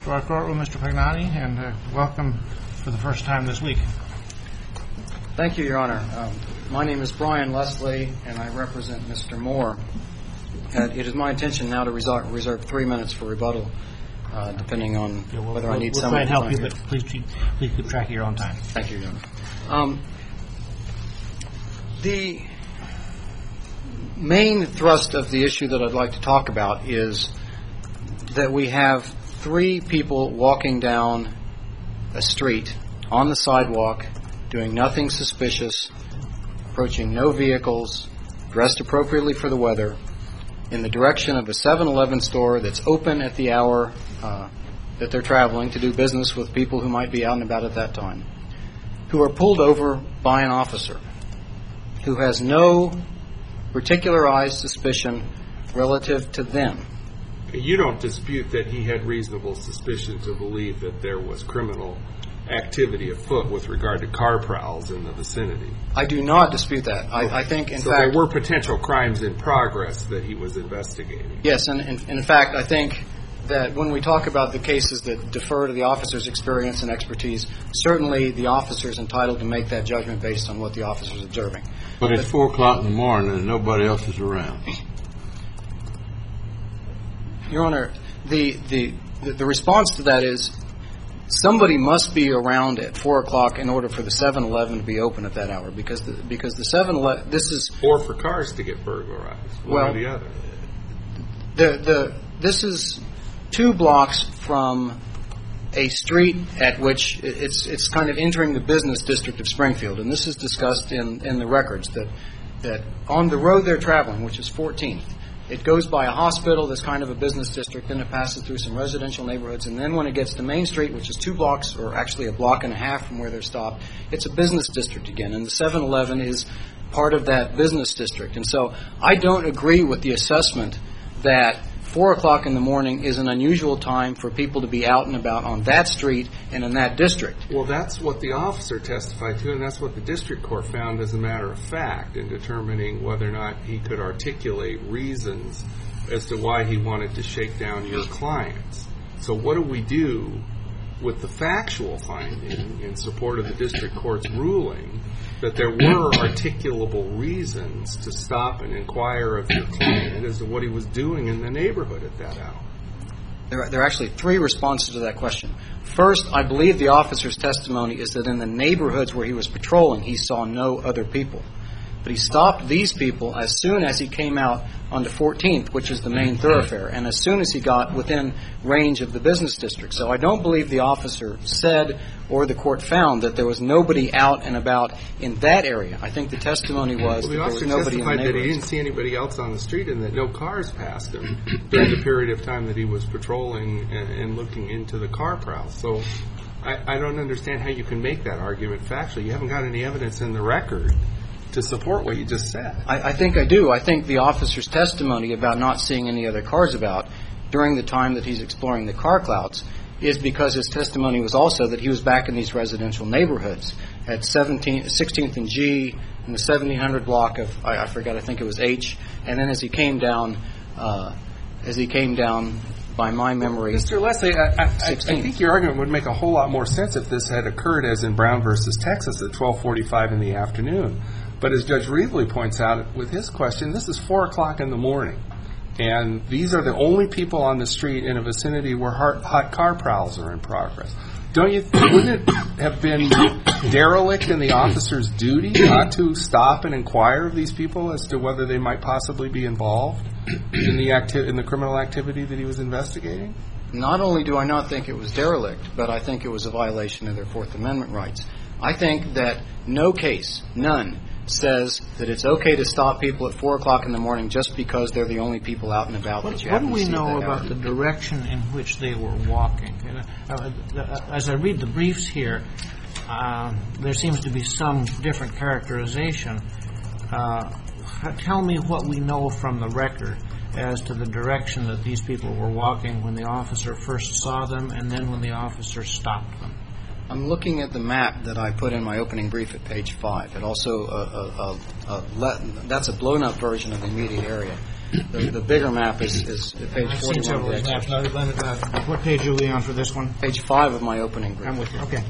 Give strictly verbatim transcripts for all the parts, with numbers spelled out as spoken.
To our courtroom, Mister Pagnani, and uh, welcome for the first time this week. Thank you, Your Honor. Um, my name is Brian Leslie, and I represent Mister Moore. Uh, it is my intention now to reserve, reserve three minutes for rebuttal, uh, depending on yeah, we'll, whether we'll, I need we'll someone to to help you, here. but please keep, please keep track of your own time. Thank you, Your Honor. Um, the main thrust of the issue that I'd like to talk about is that we have three people walking down a street on the sidewalk, doing nothing suspicious, approaching no vehicles, dressed appropriately for the weather, in the direction of a seven eleven store that's open at the hour uh, that they're traveling to do business with people who might be out and about at that time, who are pulled over by an officer who has no particularized suspicion relative to them. You don't dispute that he had reasonable suspicion to believe that there was criminal activity afoot with regard to car prowls in the vicinity? I do not dispute that. I, I think, in so fact... there were potential crimes in progress that he was investigating. Yes, and, and in fact, I think that when we talk about the cases that defer to the officer's experience and expertise, certainly the officer is entitled to make that judgment based on what the officer is observing. But it's four o'clock in the morning and nobody else is around. Your Honor, the, the the response to that is somebody must be around at four o'clock in order for the seven eleven to be open at that hour, because the, because the seven eleven, this is... Or for cars to get burglarized, one well, or the other. The, the, this is two blocks from a street at which it's it's kind of entering the business district of Springfield, and this is discussed in, in the records, that that on the road they're traveling, which is fourteenth, it goes by a hospital that's kind of a business district, then it passes through some residential neighborhoods, and then when it gets to Main Street, which is two blocks, or actually a block and a half from where they're stopped, it's a business district again, and the seven eleven is part of that business district. And so I don't agree with the assessment that four o'clock in the morning is an unusual time for people to be out and about on that street and in that district. Well, that's what the officer testified to, and that's what the district court found as a matter of fact in determining whether or not he could articulate reasons as to why he wanted to shake down your clients. So what do we do with the factual finding in support of the district court's ruling that there were articulable reasons to stop and inquire of your client as to what he was doing in the neighborhood at that hour? There are, there are actually three responses to that question. First, I believe the officer's testimony is that in the neighborhoods where he was patrolling, he saw no other people. But he stopped these people as soon as he came out onto fourteenth, which is the main thoroughfare, and as soon as he got within range of the business district. So I don't believe the officer said or the court found that there was nobody out and about in that area. I think the testimony was well, the that there was nobody in the testified that he neighborhoods. didn't see anybody else on the street and that no cars passed him during the period of time that he was patrolling and, and looking into the car prowl. So I, I don't understand how you can make that argument factually. You haven't got any evidence in the record to support what you just said. I, I think I do. I think the officer's testimony about not seeing any other cars about during the time that he's exploring the car clouds is because his testimony was also that he was back in these residential neighborhoods at seventeenth, sixteenth and G, in the seventeen hundred block of, I, I forgot, I think it was H, and then as he came down, uh, as he came down, by my memory, Mister Leslie, I, I, I think your argument would make a whole lot more sense if this had occurred as in Brown versus Texas at twelve forty-five in the afternoon. But as Judge Reevely points out with his question, this is four o'clock in the morning. And these are the only people on the street in a vicinity where hot, hot car prowls are in progress. Don't you, wouldn't it have been derelict in the officer's duty not to stop and inquire of these people as to whether they might possibly be involved in the acti- in the criminal activity that he was investigating? Not only do I not think it was derelict, but I think it was a violation of their Fourth Amendment rights. I think that no case, none, says that it's okay to stop people at four o'clock in the morning just because they're the only people out and about. What, that you what do we see know that about hour. the direction in which they were walking? And, uh, as I read the briefs here, uh, there seems to be some different characterization. Uh, tell me what we know from the record as to the direction that these people were walking when the officer first saw them and then when the officer stopped them. I'm looking at the map that I put in my opening brief at page five. It also, uh, uh, uh, uh, le- that's a blown-up version of the immediate area. The, the bigger map is, is at page I've seen forty-one several of of the these excerpt. maps. Now, uh, What page are we on for this one? Page five of my opening brief. I'm with you. Okay.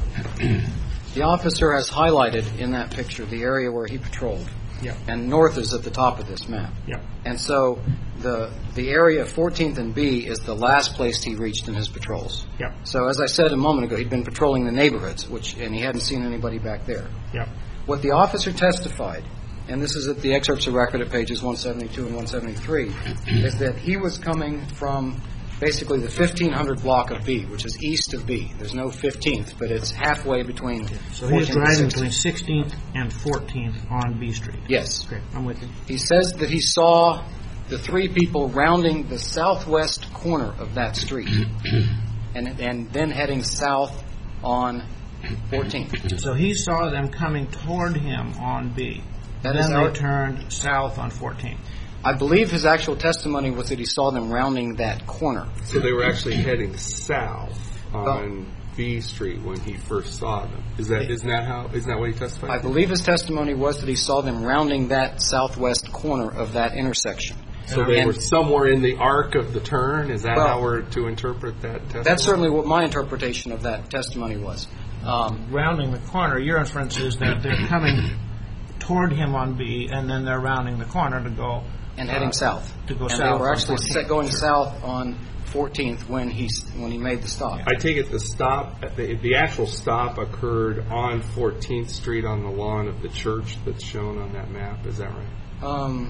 The officer has highlighted in that picture the area where he patrolled. Yeah. And north is at the top of this map. Yeah. And so the the area of fourteenth and B is the last place he reached in his patrols. Yeah. So as I said a moment ago, he'd been patrolling the neighborhoods, which and he hadn't seen anybody back there. Yeah. What the officer testified, and this is at the excerpts of record at pages one seventy-two and one seventy-three, is that he was coming from basically the fifteen hundred block of B, which is east of B. There's no fifteenth, but it's halfway between So he was fourteenth and driving between sixteenth. sixteenth and fourteenth on B Street. Yes. Okay, I'm with you. He says that he saw the three people rounding the southwest corner of that street and and then heading south on fourteenth. So he saw them coming toward him on B. That is then our- they turned south on fourteenth. I believe his actual testimony was that he saw them rounding that corner. So they were actually heading south on B Street when he first saw them. Is that isn't that how isn't that what he testified? I to? believe his testimony was that he saw them rounding that southwest corner of that intersection. So they And were somewhere in the arc of the turn. Is that Well, how we're to interpret that testimony? That's certainly what my interpretation of that testimony was. Um, Rounding the corner, your inference is that they're coming toward him on B, and then they're rounding the corner to go and heading uh, south. to go and south. they were on actually fourteenth. set going south on fourteenth when he when he made the stop. I take it the stop, the, the actual stop occurred on fourteenth Street on the lawn of the church that's shown on that map. Is that right? Um,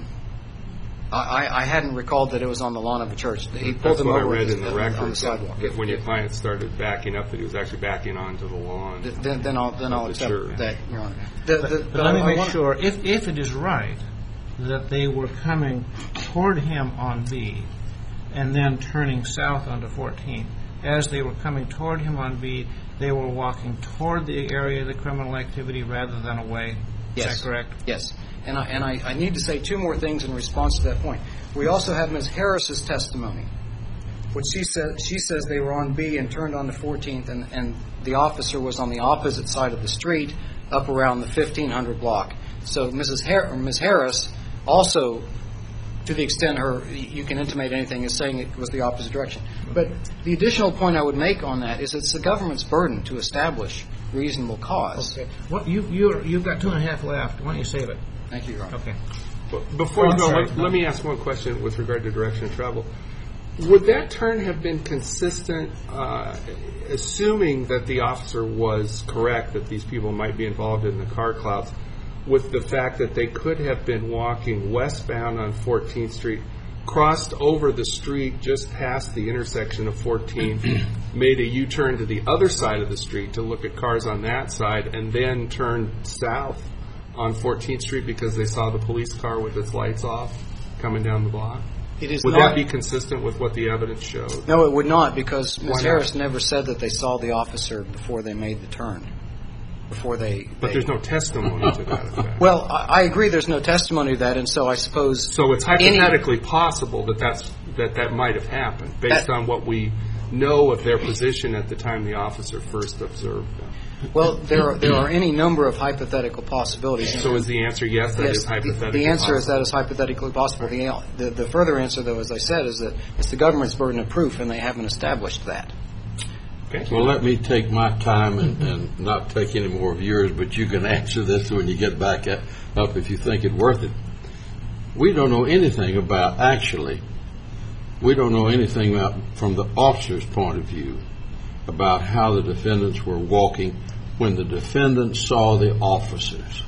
I, I hadn't recalled that it was on the lawn of a church. He pulled That's them what I over read in on the record. the sidewalk. That when your client started backing up, that he was actually backing onto the lawn. Th- Then, then I'll then Of I'll the accept church. that, Your Honor. The- the- But let me I make wanna- sure, if, if it is right that they were coming toward him on B and then turning south onto fourteenth, as they were coming toward him on B, they were walking toward the area of the criminal activity rather than away. Is Yes. that correct? Yes. And I and I, I need to say two more things in response to that point. We also have Miz Harris's testimony, which she says she says they were on B and turned on the fourteenth, and, and the officer was on the opposite side of the street, up around the fifteen hundred block. So Missus Har- or Miz Harris also, to the extent her you can intimate anything, is saying it was the opposite direction. But the additional point I would make on that is it's the government's burden to establish reasonable cause. Okay. What, you, you're, you've got two and a half left. Why don't you save it? Thank you, Your Honor. Okay. But before Oh, you I'm go, sorry. let, let me ask one question with regard to direction of travel. Would that turn have been consistent, uh, assuming that the officer was correct that these people might be involved in the car clouds, with the fact that they could have been walking westbound on fourteenth Street, crossed over the street just past the intersection of fourteenth, made a U-turn to the other side of the street to look at cars on that side, and then turned south on fourteenth Street because they saw the police car with its lights off coming down the block? It is Would not, that be consistent with what the evidence showed? No, it would not, because Why Miz not? Harris never said that they saw the officer before they made the turn. Before they. But they- there's no testimony to that effect. Well, I, I agree. There's no testimony to that, and so I suppose. So it's any- hypothetically possible that that's, that that might have happened based That- on what we know of their position at the time the officer first observed them. Well, there are, there are any number of hypothetical possibilities. So is the answer yes, that Yes, is the, hypothetical? the answer is that is hypothetically possible. The, the the further answer, though, as I said, is that it's the government's burden of proof, and they haven't established that. Okay. Well, let me take my time and, and not take any more of yours, but you can answer this when you get back at, up if you think it worth it. We don't know anything about, actually, we don't know anything about, from the officer's point of view, about how the defendants were walking when the defendants saw the officers.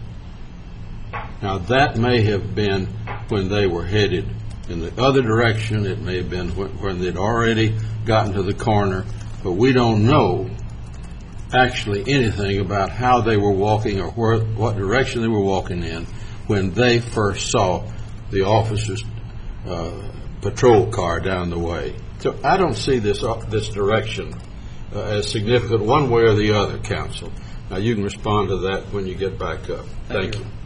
Now, that may have been when they were headed in the other direction. It may have been when, when they'd already gotten to the corner. But we don't know actually anything about how they were walking or where, what direction they were walking in when they first saw the officer's uh, patrol car down the way. So I don't see this uh, this direction uh, as significant one way or the other, counsel. Now, you can respond to that when you get back up. Thank, Thank you. you.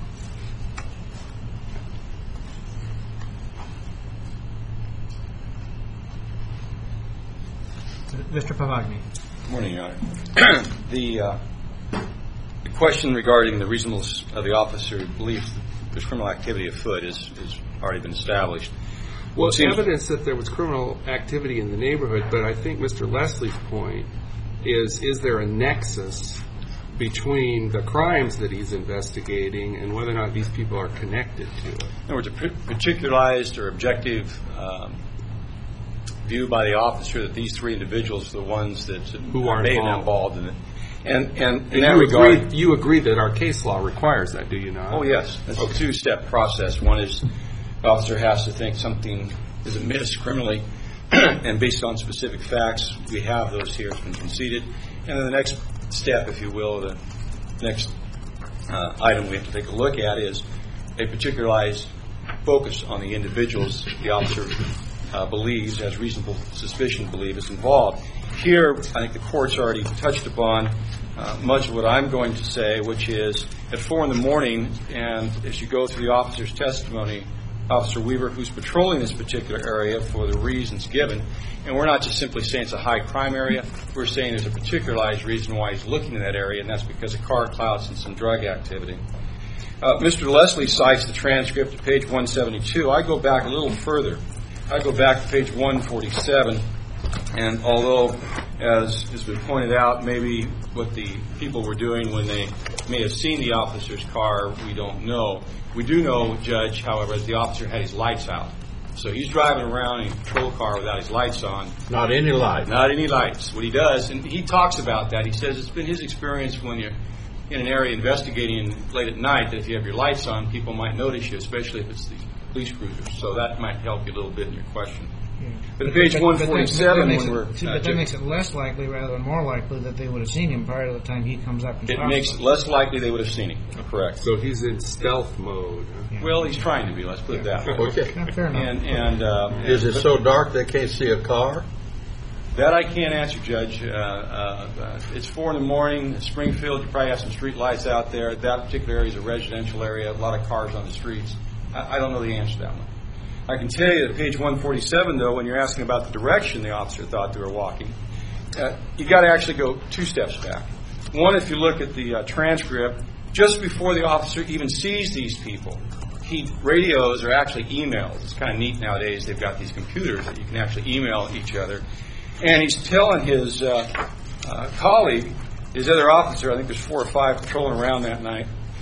Mister Pavagni. Good morning, Your Honor. the, uh, the question regarding the reasonableness of the officer's belief that there's criminal activity afoot is, is already been established. Well, It seems- evidence that there was criminal activity in the neighborhood, but I think Mister Leslie's point is, is there a nexus between the crimes that he's investigating and whether or not these people are connected to it? In other words, a p- particularized or objective um, view by the officer that these three individuals are the ones that Who are may have been involved. involved in it. And, and in And that you regard, agree, you agree that our case law requires that, do you not? oh yes, it's a two-step process. One is the officer has to think something is amiss criminally, and based on specific facts, we have those here, it's been conceded. And then the next step, if you will, the next uh, item we have to take a look at is a particularized focus on the individuals the officer uh, believes, has reasonable suspicion to believe is involved. Here, I think the court's already touched upon uh, much of what I'm going to say, which is at four in the morning, and as you go through the officer's testimony, Officer Weaver, who's patrolling this particular area for the reasons given, and we're not just simply saying it's a high crime area, we're saying there's a particularized reason why he's looking in that area, and that's because of car clouds and some drug activity. Uh, Mister Leslie cites the transcript at page one seventy-two. I go back a little further. I go back to page one forty-seven, and although, as has been pointed out, maybe what the people were doing when they may have seen the officer's car, we don't know. We do know, Judge, however, that the officer had his lights out. So he's driving around in a patrol car without his lights on. Not any light. Not any lights. What he does, and he talks about that, he says it's been his experience when you're in an area investigating late at night that if you have your lights on, people might notice you, especially if it's these police cruisers. So that might help you a little bit in your question. Yeah. But page But- one but that- forty-seven, but that makes when it- we're... see, uh, But that makes it less likely rather than more likely that they would have seen him prior to the time he comes up and It talks makes to it them. less likely they would have seen him. Correct. So he's in stealth mode. Yeah. Well, he's trying to be. Let's put it that way. Okay. Yeah, fair enough. And and uh, Is it so dark they can't see a car? that I can't answer, Judge. Uh, uh, uh, it's four in the morning. Springfield, you probably have some street lights out there. That particular area is a residential area. A lot of cars on the streets. I, I don't know the answer to that one. I can tell you that page one forty-seven, though, when you're asking about the direction the officer thought they were walking, uh, you got to actually go two steps back. One, if you look at the uh, transcript, just before the officer even sees these people, he radios or actually emails. It's kind of neat nowadays. They've got these computers that you can actually email each other. And he's telling his uh, uh, colleague, his other officer, I think there's four or five patrolling around that night,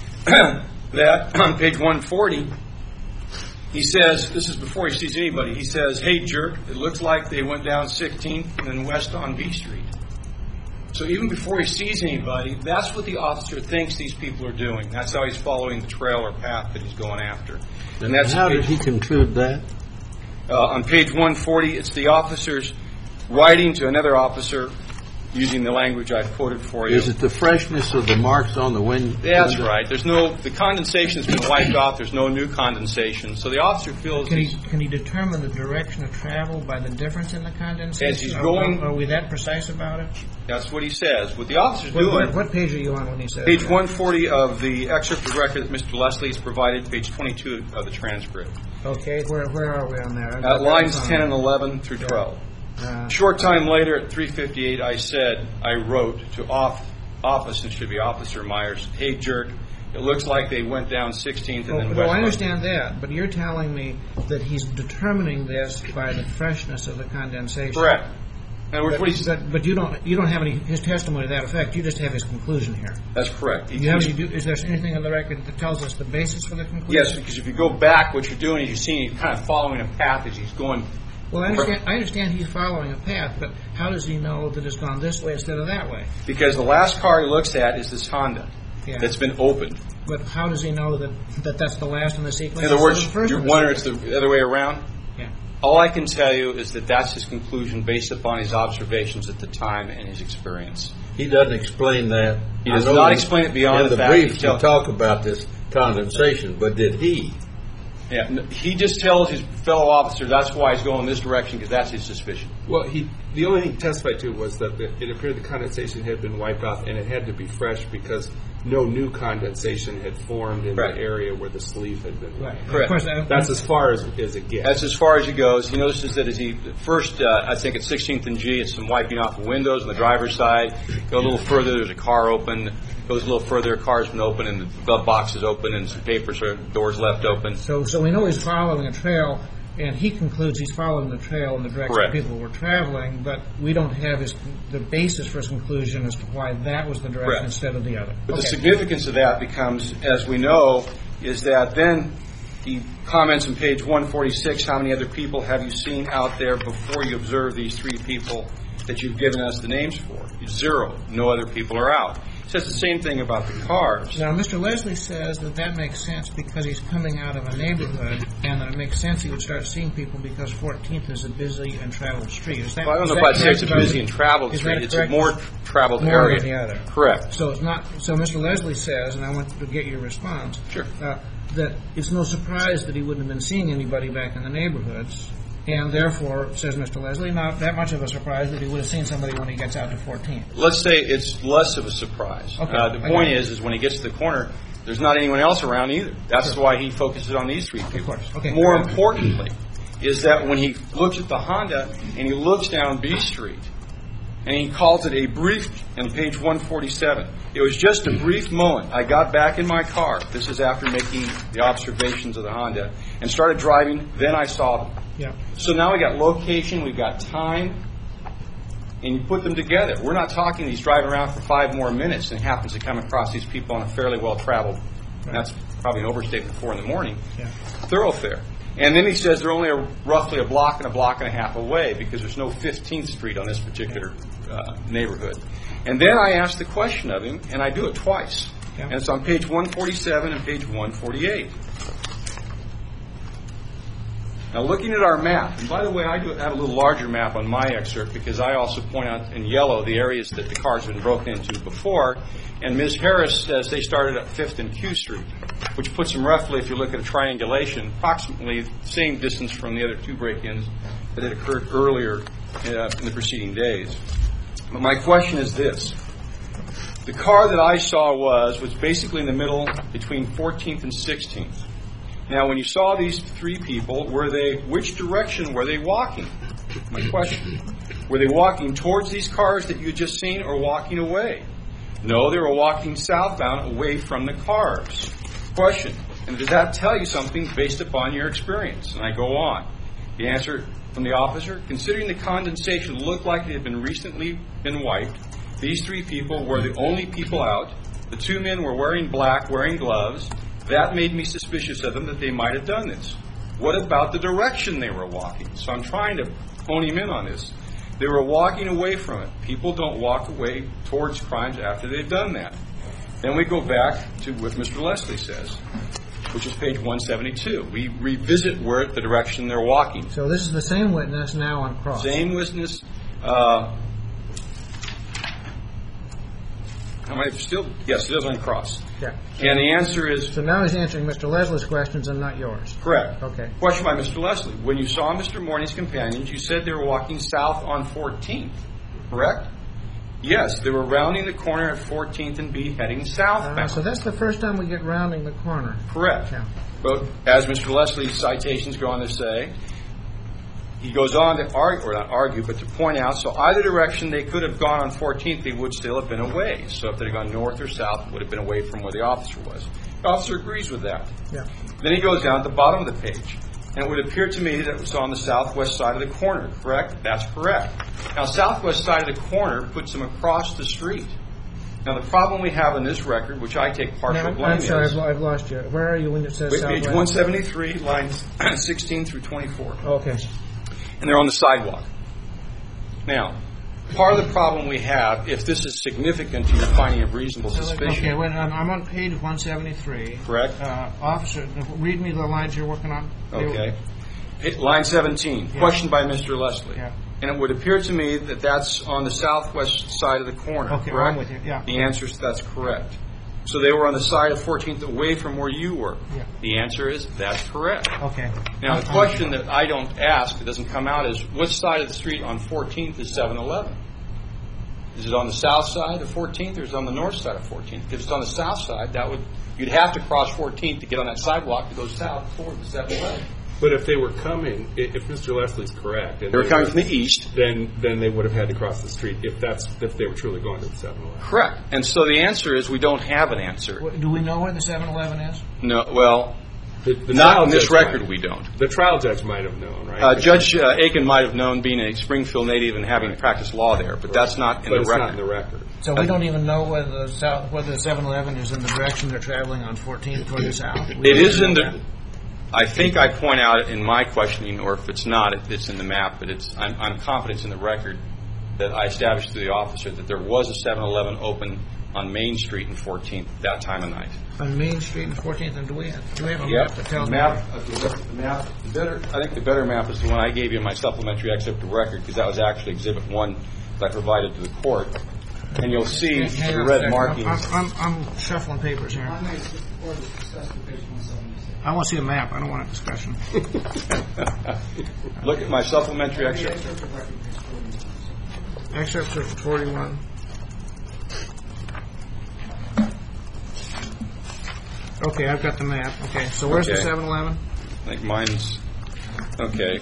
that on page one forty, he says, this is before he sees anybody, he says, "Hey, jerk, it looks like they went down sixteenth and then west on B Street." So even before he sees anybody, that's what the officer thinks these people are doing. That's how he's following the trail or path that he's going after. And that's how did he conclude that? Uh, on page one forty, it's the officers writing to another officer using the language I've quoted for you. Is it the freshness of the marks on the wind? That's right. There's no, the condensation's been wiped off. There's no new condensation. So the officer feels Can he, he's- can he determine the direction of travel by the difference in the condensation? As he's Are- going- Are, are we that precise about it? that's what he says. What the officer's What, doing, what, what page are you on when he says page that? one forty of the excerpt of record that Mister Leslie has provided, page twenty-two of the transcript. Okay, where where are we on there? At lines ten and eleven through twelve. Uh, Short time later, at three fifty-eight, I said, I wrote to off, office, it should be Officer Myers, "Hey, jerk, it looks like they went down sixteenth and Oh, then well, west." I understand that, but you're telling me that he's determining this by the freshness of the condensation. Correct. In other words, But, what he's, but, but you don't you don't have any his testimony to that effect. You just have his conclusion here. that's correct. Do you have any, do, is there anything on the record that tells us the basis for the conclusion? Yes, because if you go back, what you're doing is you're seeing he's kind of following a path as he's going. Well, I understand, I understand he's following a path, but how does he know that it's gone this way instead of that way? Because the last car he looks at is this Honda Yeah. that's been opened. But how does he know that, that that's the last in the sequence? In other words, instead of the first you're in the wondering it's sequence? the other way around. Yeah. All I can tell you is that that's his conclusion based upon his observations at the time and his experience. He doesn't explain that. He does I know not in- explain it beyond in the the fact brief he you tell- talk about this condensation, but did he? Yeah, n- he just tells his fellow officer that's why he's going this direction because that's his suspicion. Well, he the only thing he testified to was that the, it appeared the condensation had been wiped off and it had to be fresh because no new condensation had formed in Right. the area where the sleeve had been. Right. wiped. Correct. Of course, that- That's as far as, as it gets. That's as far as he goes. He notices that as he first, uh, I think at sixteenth and G, it's some wiping off the windows on the driver's side. Go a little further, there's a car open. Goes a little further, a car's been open, and the glove box is open, and some papers or doors left open. So, so we know he's following a trail, and he concludes he's following the trail in the direction Correct. people were traveling, but we don't have his, the basis for his conclusion as to why that was the direction Correct. instead of the other. But the Okay. significance of that becomes, as we know, is that then he comments on page one forty-six, how many other people have you seen out there before you observe these three people that you've given us the names for? Zero. No other people are out. He says the same thing about the cars. Now, Mister Leslie says that that makes sense because he's coming out of a neighborhood, and that it makes sense he would start seeing people because fourteenth is a busy and traveled street. Is that, Well, I don't is know that if I'd say it's a correct? busy and traveled Is street. that It's a correct? more traveled More area. than the other. Correct. So it's not. So Mister Leslie says, and I want to get your response. Sure. Uh, that it's no surprise that he wouldn't have been seeing anybody back in the neighborhoods, and therefore, says Mister Leslie, not that much of a surprise that he would have seen somebody when he gets out to fourteenth. Let's say it's less of a surprise. Okay. Uh, the I point got it. is, is when he gets to the corner, there's not anyone else around either. That's Sure. why he focuses on these three people. course. Okay. More importantly, is that when he looks at the Honda and he looks down B Street, and he calls it a brief, on page one forty-seven, it was just a brief moment. I got back in my car. This is after making the observations of the Honda, and started driving. Then I saw them. Yeah. So now we got location, we've got time, and you put them together. We're not talking he's driving around for five more minutes and happens to come across these people on a fairly well-traveled, Right. that's probably an overstatement, four in the morning, Yeah. thoroughfare. And then he says they're only a, roughly a block and a block and a half away because there's no fifteenth Street on this particular uh, neighborhood. And then I ask the question of him, and I do it twice. Yeah. And it's on page one forty-seven and page one forty-eight. Now, looking at our map, and by the way, I do have a little larger map on my excerpt because I also point out in yellow the areas that the cars have been broken into before. And Miz Harris says they started at fifth and Q Street, which puts them roughly, if you look at a triangulation, approximately the same distance from the other two break-ins that had occurred earlier uh, in the preceding days. But my question is this. The car that I saw was, was basically in the middle between fourteenth and sixteenth. Now, when you saw these three people, were they, which direction were they walking? My question. Were they walking towards these cars that you had just seen or walking away? No, they were walking southbound away from the cars. Question. And does that tell you something based upon your experience? And I go on. The answer from the officer, considering the condensation looked like it had been recently been wiped, these three people were the only people out. The two men were wearing black, wearing gloves. That made me suspicious of them that they might have done this. What about the direction they were walking? So I'm trying to hone him in on this. They were walking away from it. People don't walk away towards crimes after they've done that. Then we go back to what Mister Leslie says, which is page one seventy-two. We revisit where the direction they're walking. So this is the same witness now on cross. Same witness. Uh, am I still? Yes, it is on cross. Yeah. And the answer is So now he's answering Mister Leslie's questions and not yours. correct. Okay. Question by Mister Leslie. When you saw Mister Morning's companions, you said they were walking south on fourteenth, correct? Yes, they were rounding the corner at fourteenth and B heading southbound. Uh, so that's the first time we get rounding the corner. Correct. Yeah. But as Mister Leslie's citations go on to say, he goes on to argue, or not argue, but to point out, so either direction they could have gone on fourteenth, they would still have been away. So if they had gone north or south, it would have been away from where the officer was. The officer agrees with that. Yeah. Then he goes down at the bottom of the page. And it would appear to me that it was on the southwest side of the corner, correct? That's correct. Now, southwest side of the corner puts him across the street. Now, the problem we have in this record, which I take partial Now, blame I'm sorry, is... I've, I've lost you. Where are you when it says Wait, page southwest? one seventy-three, lines sixteen through twenty-four. Okay. And they're on the sidewalk. Now, part of the problem we have, if this is significant to your finding of reasonable suspicion... Okay, wait, I'm, I'm on page one seventy-three. Correct. Uh, officer, read me the lines you're working on. Okay. Line seventeen, Yeah. question by Mister Leslie. Yeah. And it would appear to me that that's on the southwest side of the corner, Okay, correct? I'm with you, yeah. The answer is that's correct. So they were on the side of fourteenth away from where you were. Yeah. The answer is that's correct. Okay. Now, the question that I don't ask, that doesn't come out, is which side of the street on fourteenth is seven eleven? Is it on the south side of fourteenth or is it on the north side of fourteenth? If it's on the south side, that would you'd have to cross fourteenth to get on that sidewalk to go south toward the seven eleven. But if they were coming, i- if Mister Leslie's correct, and They were coming from the east. then then they would have had to cross the street if that's if they were truly going to the seven eleven. Correct. And so the answer is we don't have an answer. What- Do we know where the seven eleven is? No, well, The, the not trial on this judge record might- we don't. The trial judge might have known, right? Uh, Judge uh, Aiken might have known, being a Springfield native and having practiced law there, but that's not in but the it's record. not in the record. So we don't even know whether the south, whether the seven eleven is in the direction they're traveling on fourteenth toward the south? We It don't is know in the. that. I think I point out in my questioning, or if it's not, it, it's in the map. But it's I'm, I'm confident in the record that I established to the officer that there was a seven eleven open on Main Street and fourteenth that time of night. On Main Street and fourteenth, and do we have, do we have a Yep. map that tells The me? map, uh, the the map. The better, I think the better map is the one I gave you in my supplementary excerpt of record, because that was actually Exhibit One that I provided to the court. And you'll see Hang the on a red second. markings. I'm, I'm, I'm shuffling papers here. I want to see a map. I don't want a discussion. Look at my supplementary excerpt. Excerpt of forty-one. Okay, I've got the map. Okay, so where's the Okay. seven eleven? I think mine's okay.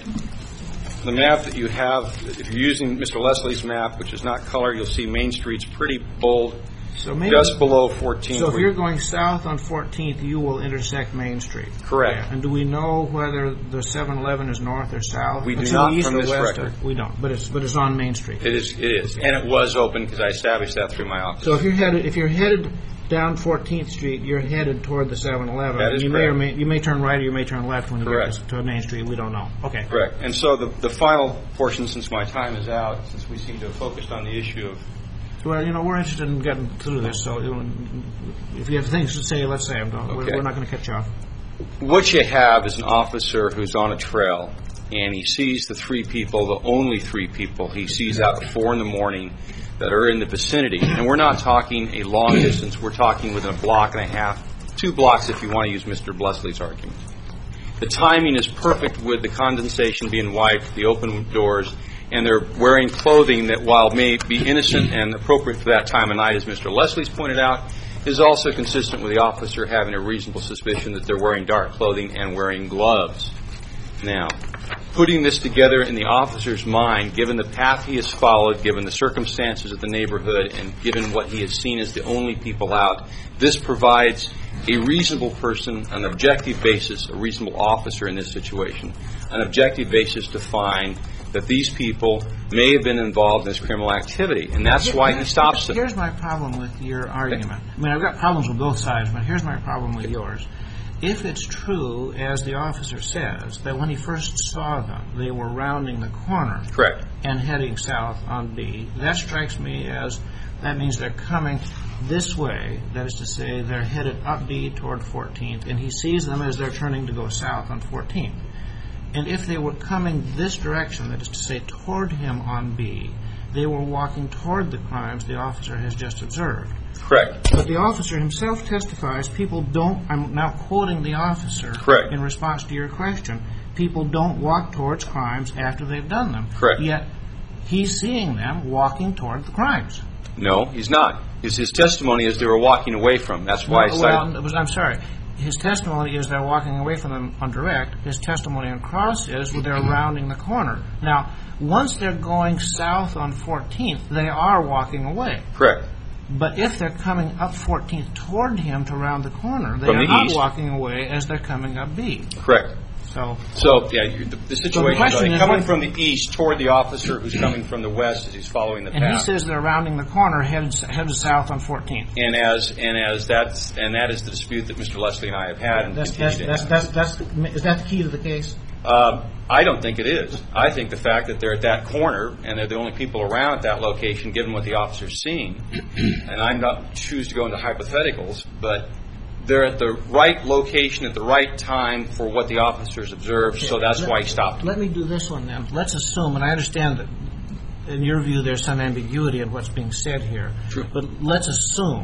The map that you have, if you're using Mister Leslie's map, which is not color, you'll see Main Street's pretty bold, So maybe, just below fourteenth. so if you're going south on fourteenth, you will intersect Main Street. Correct. And do we know whether the seven eleven is north or south? We do It's not to the east from or this west record. of- we don't, but it's but it's on Main Street. It is, it is, and it was open because I established that through my office. So if you're headed if you're headed down fourteenth Street, you're headed toward the seven eleven. That is you may or correct. may you may turn right or you may turn left when you Correct. get to Main Street. We don't know. Okay. Correct. And so the the final portion, since my time is out, since we seem to have focused on the issue of Well, you know, we're interested in getting through this. So you know, if you have things to say, let's say them. Don't. We're, Okay. we're not going to cut you off. what you have is an officer who's on a trail, and he sees the three people, the only three people he sees out at four in the morning that are in the vicinity. And we're not talking a long distance. We're talking within a block and a half, two blocks if you want to use Mister Leslie's argument. The timing is perfect with the condensation being wiped, the open doors, and they're wearing clothing that, while may be innocent and appropriate for that time of night, as Mister Leslie's pointed out, is also consistent with the officer having a reasonable suspicion that they're wearing dark clothing and wearing gloves. Now, putting this together in the officer's mind, given the path he has followed, given the circumstances of the neighborhood, and given what he has seen as the only people out, this provides a reasonable person, an objective basis, a reasonable officer in this situation, an objective basis to find that these people may have been involved in this criminal activity. And that's why he stops them. Here's my problem with your argument. I mean, I've got problems with both sides, but here's my problem with yours. If it's true, as the officer says, that when he first saw them, they were rounding the corner Correct. and heading south on B, that strikes me as that means they're coming this way. That is to say, they're headed up B toward fourteenth, and he sees them as they're turning to go south on fourteenth. And if they were coming this direction, that is to say, toward him on B, they were walking toward the crimes the officer has just observed. Correct. But the officer himself testifies people don't, I'm now quoting the officer Correct. in response to your question, people don't walk towards crimes after they've done them. Correct. Yet he's seeing them walking toward the crimes. No, he's not. His, his testimony is they were walking away from. That's why I well, cited. it was- I'm sorry. His testimony is they're walking away from them on direct. His testimony on cross is they're rounding the corner. Now, once they're going south on fourteenth, they are walking away. Correct. But if they're coming up fourteenth toward him to round the corner, they From are the not east. walking away as they're coming up B. Correct. So, So, yeah, you- the, the situation question is is coming what- from the east toward the officer who's coming from the west as he's following the and he path. says they're rounding the corner, headed headed south on fourteenth. And as and as that's and that is the dispute that Mister Leslie and I have had and That's continue that's to that's, have. that's that's is that the key to the case? Um, I don't think it is. I think the fact that they're at that corner and they're the only people around at that location, given what the officer's seeing, and I'm not choose to go into hypotheticals, but they're at the right location at the right time for what the officers observed, so that's Let- why he stopped them. Let me do this one then. Let's assume, and I understand that in your view there's some ambiguity in what's being said here, True. but let's assume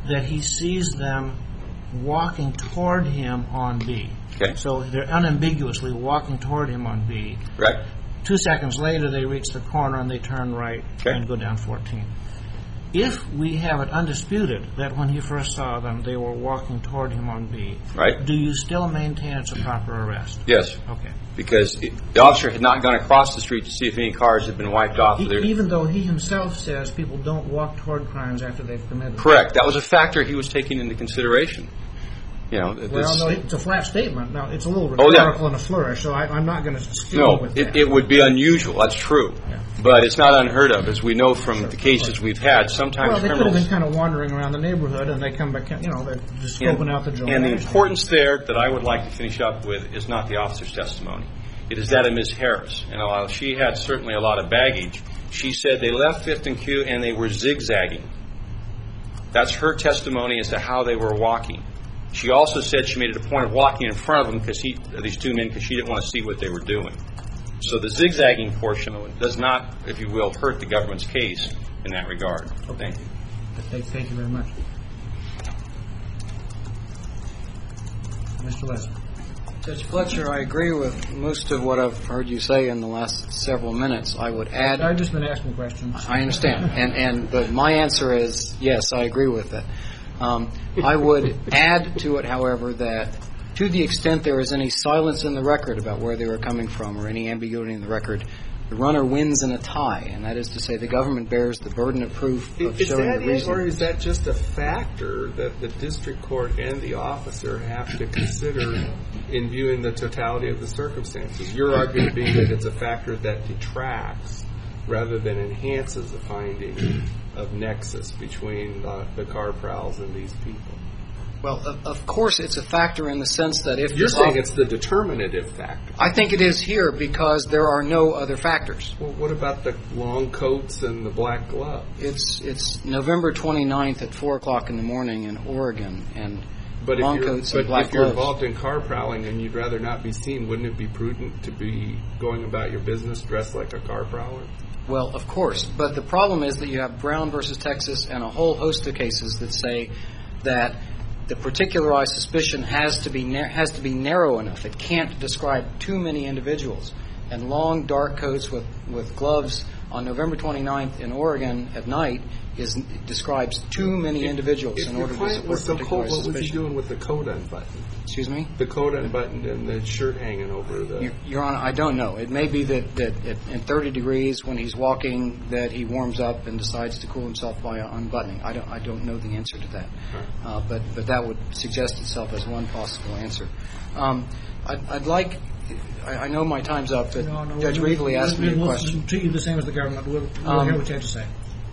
that he sees them walking toward him on B. Okay. So they're unambiguously walking toward him on B. Correct. Two seconds later, they reach the corner and they turn right Okay. and go down fourteen. If we have it undisputed that when he first saw them, they were walking toward him on B, Right. do you still maintain it's a proper arrest? Yes. Okay. Because it, the officer had not gone across the street to see if any cars had been wiped off. E- of their, even though he himself says people don't walk toward crimes after they've committed them. Correct. That was a factor he was taking into consideration. You know, this, Well, no, it's a flat statement. Now, it's a little Oh, yeah. rhetorical and a flourish, so I, I'm not going to steal no, with it, that. it would be unusual. That's true. Yeah. But it's not unheard of, as we know from the cases we've had. Sometimes Well, they could have criminals... been kind of wandering around the neighborhood, and they come back, you know, they're just scoping out the joint. And the importance there that I would like to finish up with is not the officer's testimony. It is that of Miz Harris. And while she had certainly a lot of baggage, she said they left Fifth and Q and they were zigzagging. That's her testimony as to how they were walking. She also said she made it a point of walking in front of them, because he, these two men, because she didn't want to see what they were doing. So the zigzagging portion of it does not, if you will, hurt the government's case in that regard. Thank you. Thank, thank you very much. Mister Leslie. Judge Fletcher, I agree with most of what I've heard you say in the last several minutes. I would add... I've just been asking questions. I understand. And, and but my answer is yes, I agree with that. Um, I would add to it, however, that to the extent there is any silence in the record about where they were coming from or any ambiguity in the record, the runner wins in a tie, and that is to say the government bears the burden of proof of Is showing that the it, reason. or is that just a factor that the district court and the officer have to consider in viewing the totality of the circumstances? Your argument being that it's a factor that detracts rather than enhances the finding of nexus between the, the car prowls and these people. Well, of, of course it's a factor in the sense that if... You're the saying off- it's the determinative factor. I think it is here because there are no other factors. Well, what about the long coats and the black gloves? It's it's November twenty-ninth at four o'clock in the morning in Oregon, and But if long you're, coats but and black if you're gloves. involved in car prowling and you'd rather not be seen, wouldn't it be prudent to be going about your business dressed like a car prowler? Well, of course, but the problem is that you have Brown versus Texas and a whole host of cases that say that the particularized suspicion has to be nar- has to be narrow enough. It can't describe too many individuals. And long, dark coats with, with gloves on November twenty-ninth in Oregon at night is describes too many individuals If in your order to client support was so cold, particularized what was he suspicion. doing with the coat unbuttoned? Excuse me? The coat unbuttoned and the shirt hanging over the... Your, Your Honor, I don't know. It may be that, that at, in thirty degrees when he's walking that he warms up and decides to cool himself by unbuttoning. I don't I don't know the answer to that. Uh, but, but that would suggest itself as one possible answer. Um, I'd, I'd like... I, I know my time's up, but No, no, Judge we'll- Reevely asked me a we'll question. treat you the same as the government. We'll, we'll Um, hear what you have to say.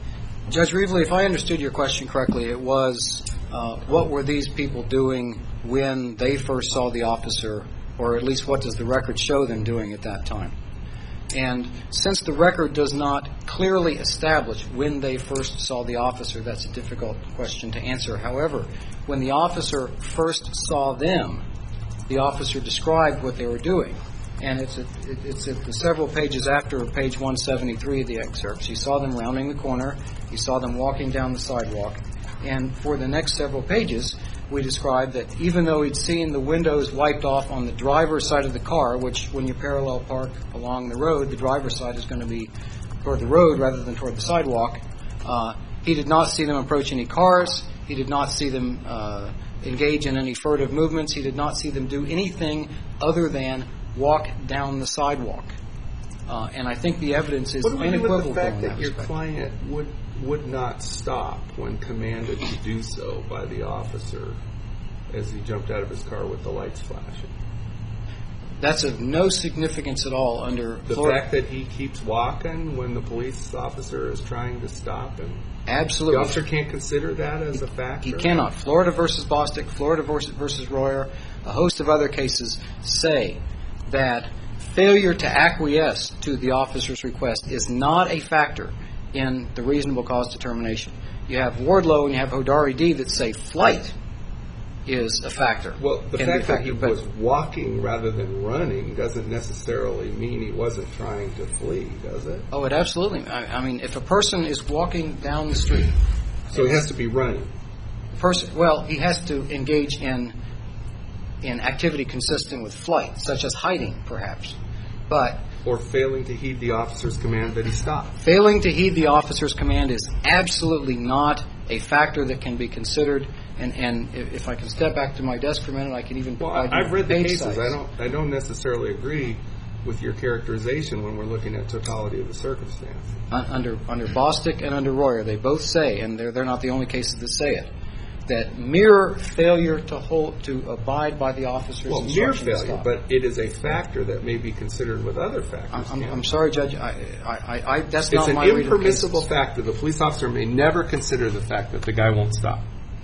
Judge Reevely, if I understood your question correctly, it was uh, what were these people doing when they first saw the officer, or at least what does the record show them doing at that time? And since the record does not clearly establish when they first saw the officer, that's a difficult question to answer. However, when the officer first saw them, the officer described what they were doing. And it's at, it's at the several pages after page one seventy-three of the excerpts. He saw them rounding the corner. He saw them walking down the sidewalk. And for the next several pages, we described that even though he'd seen the windows wiped off on the driver's side of the car, which when you parallel park along the road, the driver's side is going to be toward the road rather than toward the sidewalk, uh, he did not see them approach any cars. He did not see them uh, engage in any furtive movements. He did not see them do anything other than walk down the sidewalk. Uh, and I think the evidence is What do we do with the unequivocal fact in that that your respect. client would would not stop when commanded to do so by the officer as he jumped out of his car with the lights flashing? That's of no significance at all under The Florida. fact that he keeps walking when the police officer is trying to stop him? The Absolutely. officer can't consider that as a factor? He cannot. Florida versus Bostick, Florida versus, versus Royer, a host of other cases say that failure to acquiesce to the officer's request is not a factor in the reasonable cause determination. You have Wardlow and you have Hodari D that say flight is a factor. Well, the Can fact be a that he factor, but was walking rather than running doesn't necessarily mean he wasn't trying to flee, does it? Oh, it absolutely. I, I mean, if a person is walking down the street, So he has to be running. Person, well, he has to engage in in activity consistent with flight, such as hiding, perhaps. But Or failing to heed the officer's command that he stop. failing to heed the officer's command is absolutely not a factor that can be considered. And, and if if I can step back to my desk for a minute, I can even Well, provide you I've read the page cases. sites. I don't. I don't necessarily agree with your characterization when we're looking at totality of the circumstance. Un- Under under Bostick and under Royer, they both say, and they're they're not the only cases that say it, that mere failure to hold to abide by the officer's Well, mere instructions. is failure, stop. but it is a factor that may be considered with other factors. I'm, I'm, can't I'm it? sorry, Judge. I, I, I, I that's It's not an my read of the impermissible cases. factor. The police officer may never consider the fact that the guy won't stop.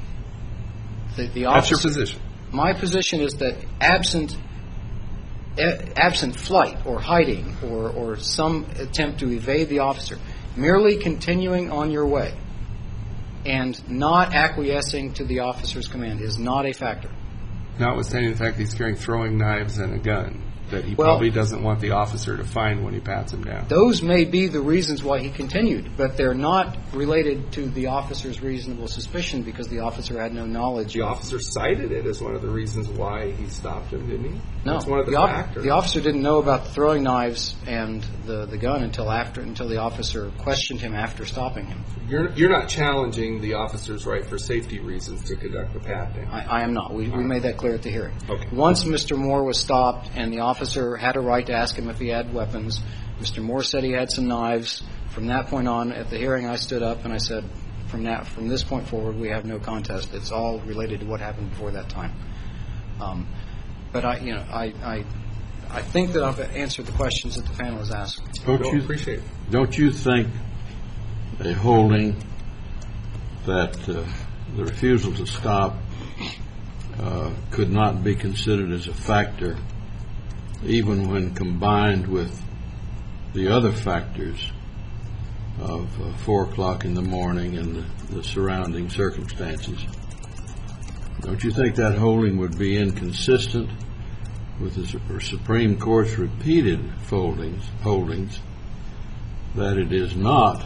The, the That's your officer- position. My position is that absent eh, absent flight or hiding or, or some attempt to evade the officer, merely continuing on your way and not acquiescing to the officer's command is not a factor. Notwithstanding the fact that he's carrying throwing knives and a gun that he Well- probably doesn't want the officer to find when he pats him down. Those may be the reasons why he continued, but they're not related to the officer's reasonable suspicion because the officer had no knowledge. The officer cited it as one of the reasons why he stopped him, didn't he? No, That's one of the, the, off- factors. the officer didn't know about the throwing knives and the, the gun until after until the officer questioned him after stopping him. You're, you're not challenging the officer's right for safety reasons to conduct the pat down. I, I am not. We, we made that clear at the hearing. Okay. Once Mister Moore was stopped and the officer had a right to ask him if he had weapons, Mister Moore said he had some knives. From that point on, at the hearing, I stood up and I said, from that from this point forward, we have no contest. It's all related to what happened before that time. Um, but I, you know, I, I, I think that I've answered the questions that the panel has asked. Don't Well, you appreciate it. Don't you think a holding that uh, the refusal to stop uh, could not be considered as a factor, even when combined with the other factors of uh, four o'clock in the morning and the, the surrounding circumstances? Don't you think that holding would be inconsistent with the Su- Supreme Court's repeated foldings, holdings that it is not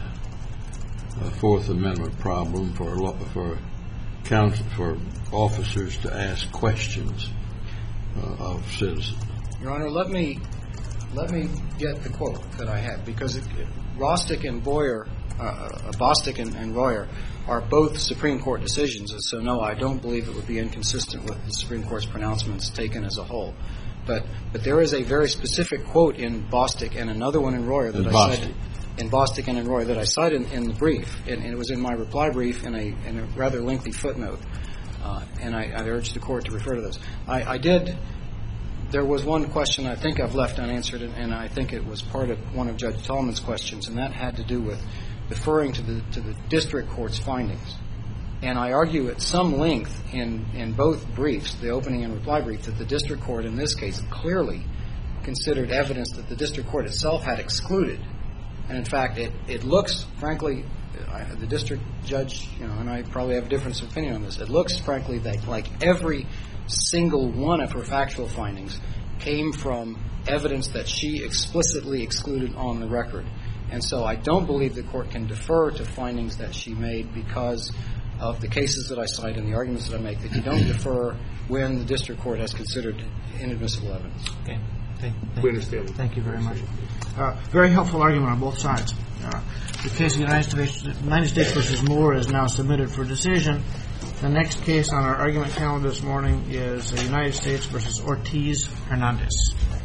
a Fourth Amendment problem for lo- for counsel, for officers to ask questions uh, of citizens? Your Honor, let me let me get the quote that I have because it, Rostick and Boyer, uh, uh, Bostick and, and Royer are both Supreme Court decisions, and so no, I don't believe it would be inconsistent with the Supreme Court's pronouncements taken as a whole. But but there is a very specific quote in Bostick and another one in Royer that In I Bostick. cited in Bostick and in Royer that I cited in, in the brief, and, and it was in my reply brief in a in a rather lengthy footnote, uh, and I, I urge the Court to refer to those. I, I did. There was one question I think I've left unanswered, and, and I think it was part of one of Judge Tallman's questions, and that had to do with deferring to the to the district court's findings. And I argue at some length in, in both briefs, the opening and reply brief, that the district court in this case clearly considered evidence that the district court itself had excluded. And in fact, it, it looks, frankly, I, the district judge, you know, and I probably have a difference of opinion on this, it looks, frankly, that like every single one of her factual findings came from evidence that she explicitly excluded on the record. And so I don't believe the court can defer to findings that she made because of the cases that I cite and the arguments that I make, that you don't defer when the district court has considered inadmissible evidence. Okay. Thank, thank, We understand. Thank you very much. Uh, very helpful argument on both sides. Uh, the case of the United States, United States versus Moore is now submitted for decision. The next case on our argument calendar this morning is the United States versus Ortiz Hernandez.